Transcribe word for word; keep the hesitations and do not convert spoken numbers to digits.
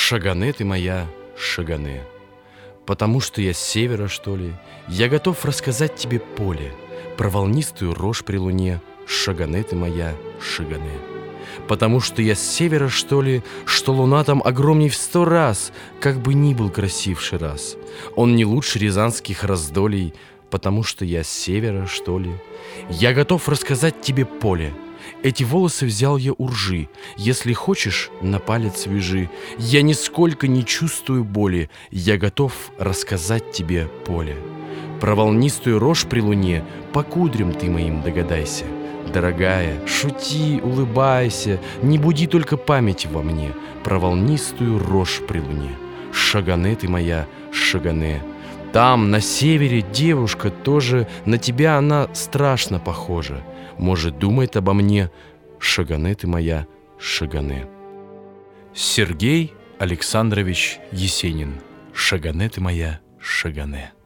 Шагане ты моя, Шагане. Потому что я с севера, что ли, я готов рассказать тебе поле, про волнистую рожь при луне. Шагане ты моя, Шагане. Потому что я с севера, что ли, что луна там огромней в сто раз, как бы ни был красив Шираз. Он не лучше рязанских раздолей, потому что я с севера, что ли. Я готов рассказать тебе поле. Эти волосы взял я у ржи. Если хочешь, на палец вяжи. Я нисколько не чувствую боли. Я готов рассказать тебе поле. Про волнистую рожь при луне по кудрям ты моим догадайся. Дорогая, шути, улыбайся, не буди только память во мне про волнистую рожь при луне. Шагане ты моя, Шагане. Там, на севере, девушка тоже, на тебя она страшно похожа. Может, думает обо мне. Шагане ты моя, Шагане. Сергей Александрович Есенин. Шагане ты моя, Шагане.